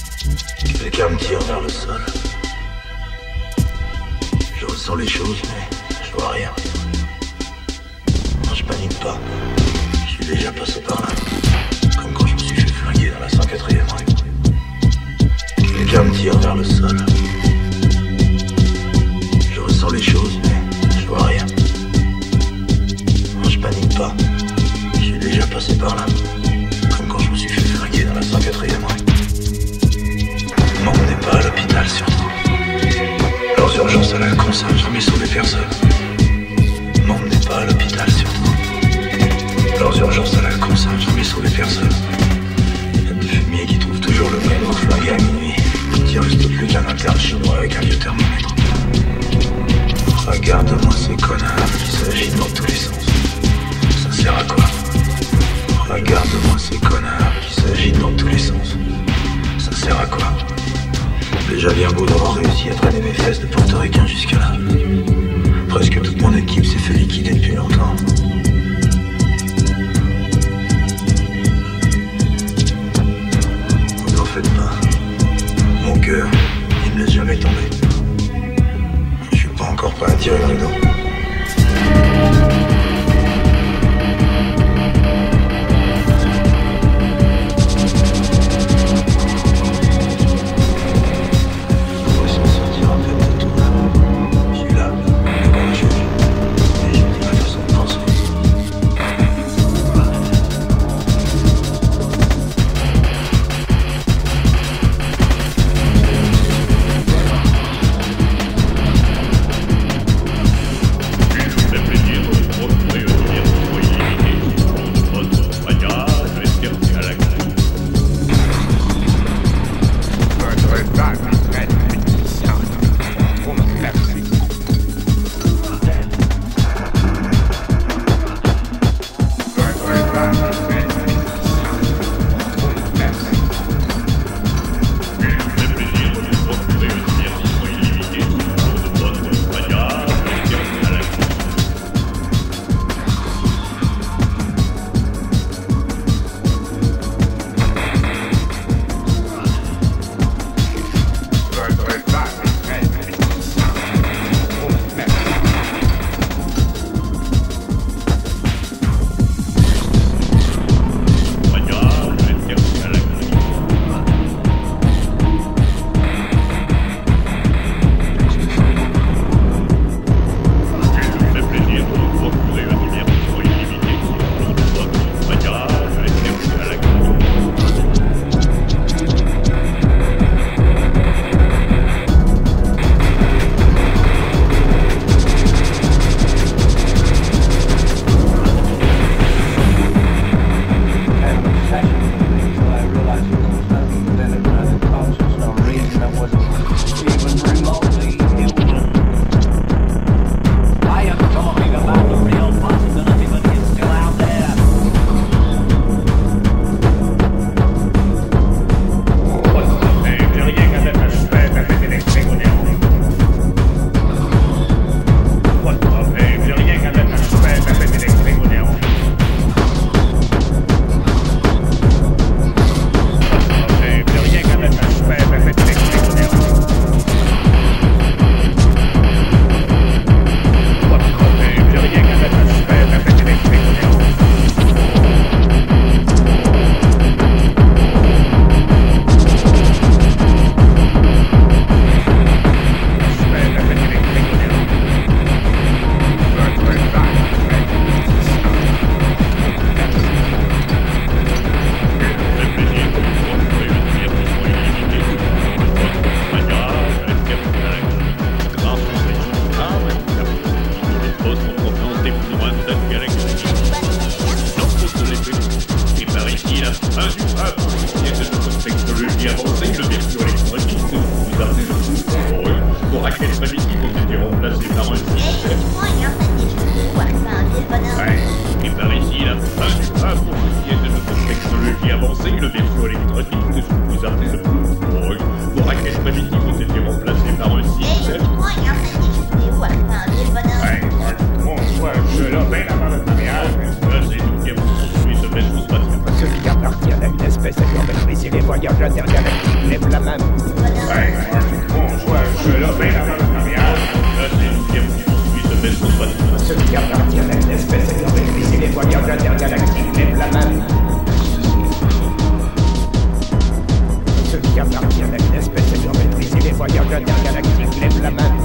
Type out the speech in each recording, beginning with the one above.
Quelqu'un me tire vers le sol. Je ressens les choses, mais je vois rien. Non, je panique pas. Je suis déjà passé par là. Comme quand je me suis fait flinguer dans la 104e rue. Quelqu'un me tire vers le sol. Je ressens les choses, mais je vois rien. Non, je panique pas. Je suis déjà passé par là. Comme quand je me suis fait flinguer dans la 104e rue. M'emmenez pas à l'hôpital surtout. Leurs urgences à la con, ça n'a jamais sauvé personne. M'emmenez pas à l'hôpital surtout. Leurs urgences à la con, ça n'a jamais sauvé personne. Il y a des fumiers qui trouvent toujours le même pour flinguer à minuit. Qui reste plus qu'un interne chinois avec un vieux thermomètre. Regarde-moi ces connards qui s'agitent dans tous les sens. Ça sert à quoi? Regarde-moi ces connards qui s'agitent dans tous les sens. Ça sert à quoi? Déjà bien beau d'avoir réussi à traîner mes fesses de portoricain jusque-là. Presque toute mon équipe s'est fait liquider depuis longtemps. Vous en faites pas. Mon cœur, il ne laisse jamais tomber. Je suis pas encore prêt à tirer le rideau. lève la main. Ouais, je le fais avant le mariage. Là, c'est une firme qui construit ce vaisseau spatial. Ceux qui appartiennent à une espèce ayant maîtrisé les voyages intergalactiques lève la main. Ceux qui appartiennent à une espèce ayant maîtrisé les voyages intergalactiques lève la main.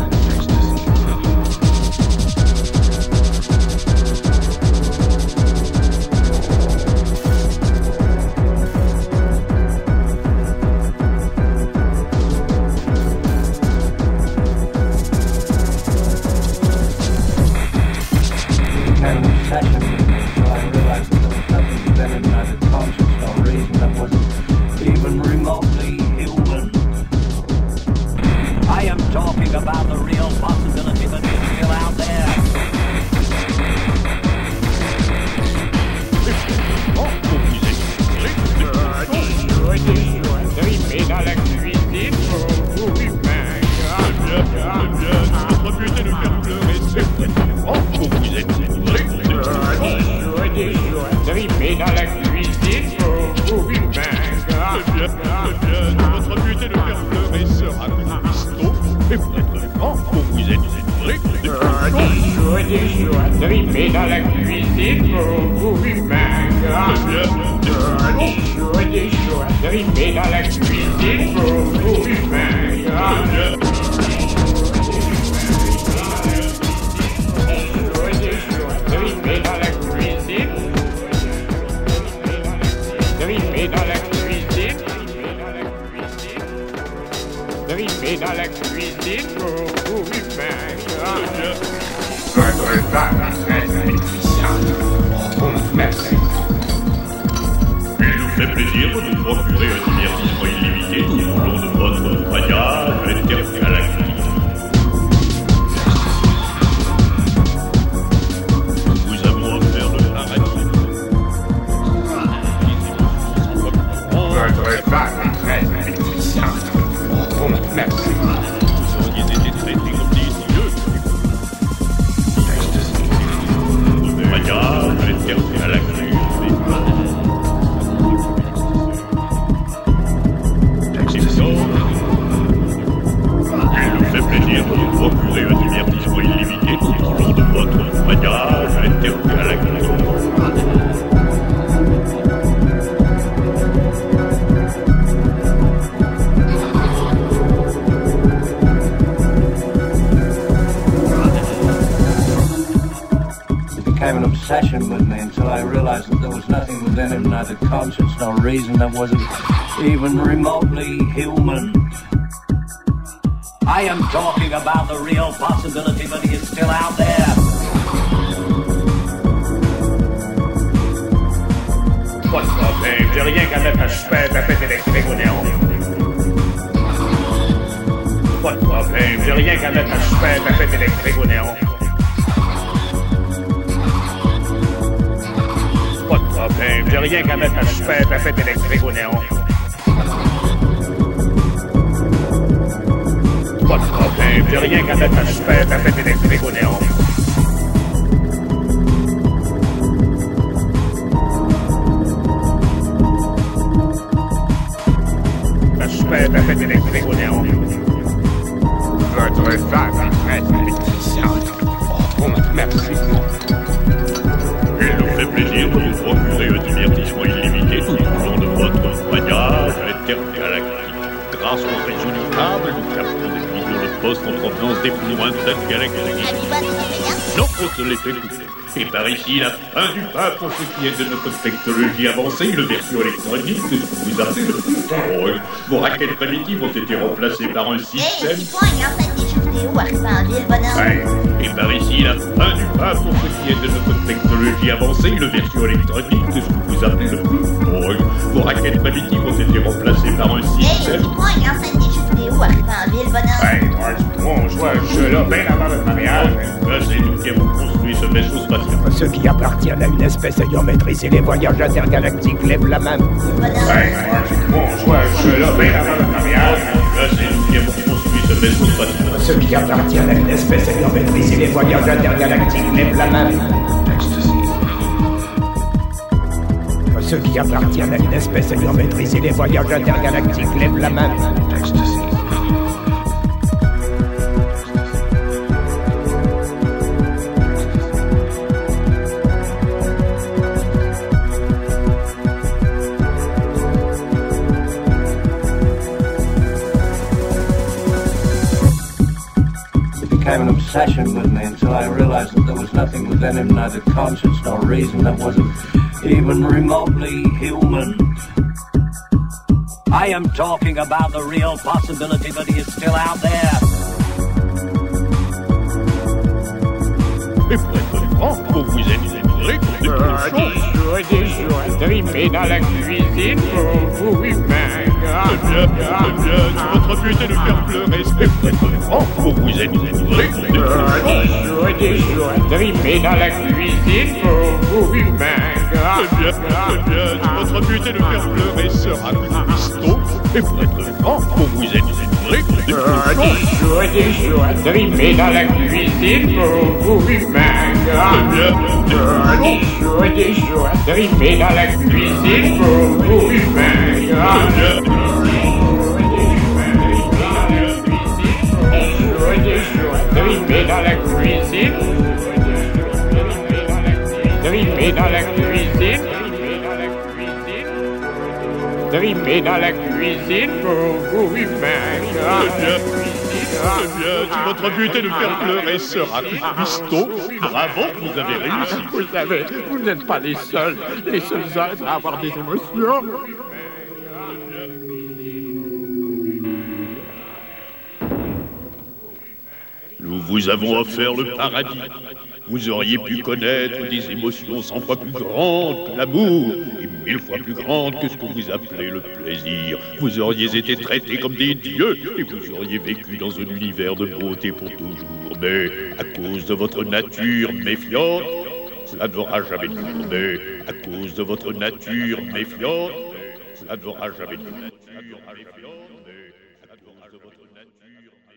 That wasn't even remotely human. I am talking about the real possibility, but he is still out there. Pas de problème, j'ai rien qu'à mettre un super tapette électrique au néon. Pas de problème, j'ai rien qu'à mettre un super tapette électrique au néon. Pas de problème, j'ai rien qu'à mettre un super tapette électrique au néon. Pas de problème, j'ai rien qu'à mettre un super tapette électrique au néon. Un super tapette électrique au néon. Votre femme est très électriciante. Oh, merci. Il nous fait plaisir de vous procurer un divertissement illimité tout au long de votre voyage intergalactique. Grâce au réseau du câble, nous captons des vidéos de poste en provenance des plus lointaines galaxies. Non, on se les fait écouter. Et par ici, la fin du pas pour ce qui est de notre technologie avancée, le version électronique de ce que vous appelez le contrôle. Vos raquettes primitives ont été remplacées par un système... Ouais. Et par ici, la fin du pas pour ce qui est de notre technologie avancée, le version électronique de ce que vous appelez le contrôle. Vos raquettes primitives ont été remplacées par un système... Ouais, moi, on joue à ce jeu-là bien avant le mariage. Là, c'est nous qui avons construit ce vaisseau spatial. Ceux qui appartiennent à une espèce ayant maîtrisé les voyages intergalactiques lèvent la main. Ouais, moi, on joue à ce jeu-là bien avant le mariage. Là, c'est nous qui avons construit ce vaisseau spatial. Ceux qui appartiennent à une espèce ayant maîtrisé les voyages intergalactiques lèvent la main. Ceux qui appartiennent à une espèce ayant maîtrisé les voyages intergalactiques lèvent la main. Ecstasy. Became an obsession with me until I realized that there was nothing within him, neither conscience nor reason, that wasn't even remotely human. I am talking about the real possibility that he is still out there. Et pour être franc, vous vous êtes livré pour des choses. Des jours trimés dans la cuisine pour vous humains. Si votre but est de faire pleurer, et pour être franc, vous vous êtes livré pour des choses. Des jours trimés dans la cuisine pour vous humains. Si votre but est de faire pleurer sera Christo, et pour être franc, vous vous êtes livré pour des choses. Des jours trimés dans la cuisine pour vous humains. Des jours trimés dans la cuisine pour vous humains. Des jours trimés dans la cuisine. Trimés dans la cuisine. Trimés dans la cuisine pour vous humains. Si votre but est de faire pleurer sera Christo, bravo, vous avez réussi. Vous savez, vous n'êtes pas les seuls êtres à avoir des émotions. Nous vous avons offert le paradis. Vous auriez pu connaître des émotions 100 fois plus grandes que l'amour et 1000 fois plus grandes que ce que vous appelez le plaisir. Vous auriez été traités comme des dieux et vous auriez vécu dans un univers de beauté pour toujours. Mais à cause de votre nature méfiante, cela n'aura jamais duré. À cause de votre nature méfiante, cela n'aura jamais duré.